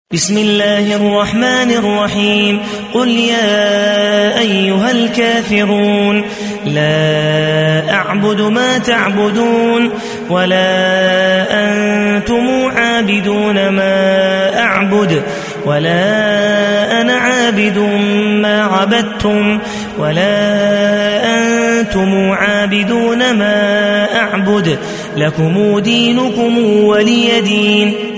بسم الله الرحمن الرحيم. قل يا أيها الكافرون لا أعبد ما تعبدون ولا أنتم عابدون ما أعبد ولا أنا عابد ما عبدتم ولا أنتم عابدون ما أعبد لكم دينكم ولي دين.